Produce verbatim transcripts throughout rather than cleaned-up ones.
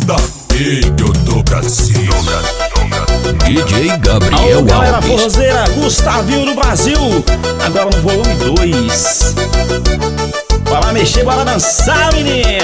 banda Filho do Brasil. D J Gabriel Alô, galera Alves. forrozeira, Gustavinho do Brasil. Agora no volume dois. Bora mexer, bora dançar, menino.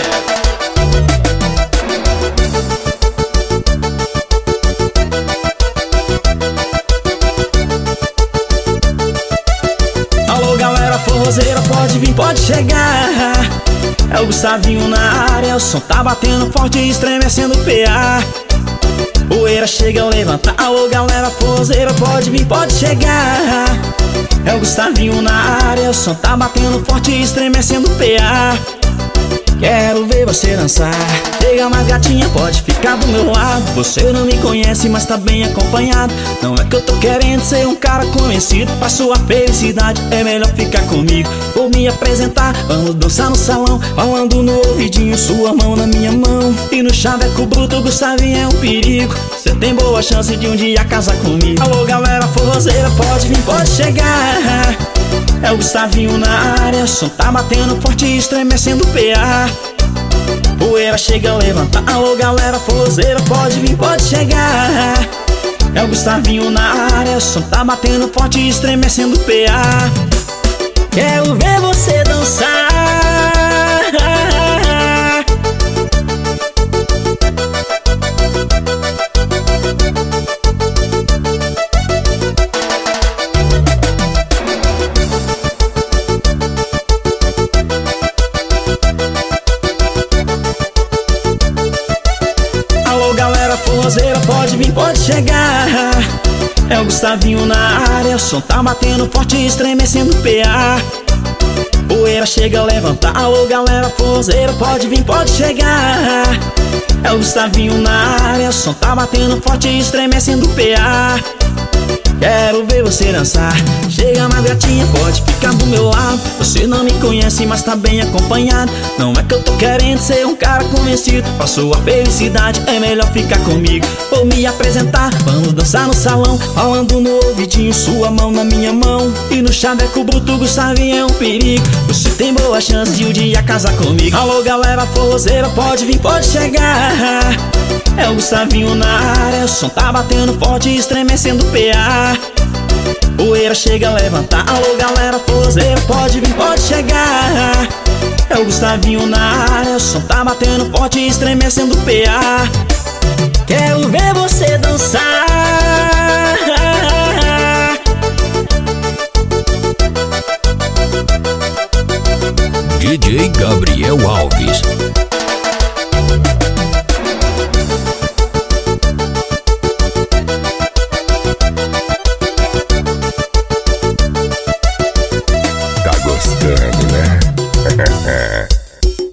Alô, galera forrozeira, pode vir, pode chegar. É o Gustavinho na área, o som tá batendo forte e estremecendo o P A. Poeira chega, levanta. Alô, galera forrozeira, pode vir, pode chegar. É o Gustavinho na área, o som tá batendo forte e estremecendo o P A. Quero ver você dançar. Chega mais gatinha, pode ficar do meu lado. Você não me conhece, mas tá bem acompanhado. Não é que eu tô querendo ser um cara conhecido. Pra sua felicidade é melhor ficar comigo. Vou me apresentar, vamos dançar no salão, falando no ouvidinho, sua mão na minha mão. E no chaveco bruto, Gustavinho é um perigo. Você tem boa chance de um dia casar comigo. Alô, galera forrozeira, pode vir, pode chegar. É o Gustavinho na área, o som tá batendo forte e estremecendo o P A. Poeira chega, levanta. Alô, galera forrozeira, pode vir, pode chegar. É o Gustavinho na área, o som tá batendo forte e estremecendo o P A. Quero ver você dançar. Forrozeira, pode vir, pode chegar. É o Gustavinho na área, o som tá batendo forte e estremecendo o P A. Poeira chega, levanta. Alô, galera forrozeira, pode vir, pode chegar. É o Gustavinho na área, o som tá batendo forte e estremecendo o P A. Quero ver você dançar. Chega mais gatinha, pode ficar do meu lado. Você não me conhece, mas tá bem acompanhado. Não é que eu tô querendo ser um cara conhecido. Pra sua felicidade é melhor ficar comigo. Vou me apresentar, vamos dançar no salão, falando no ouvidinho, sua mão na minha mão. E no chaveco bruto, Gustavinho é um perigo. Você tem boa chance de um dia casar comigo. Alô, galera forrozeira, pode vir, pode chegar. É o Gustavinho na área, o som tá batendo forte e estremecendo o P A. Poeira chega, levanta. Alô, galera forrozeira, pode vir, pode chegar. É o Gustavinho na área, o som tá batendo forte e estremecendo o P A. Quero ver você dançar. D J Gabriel Alves.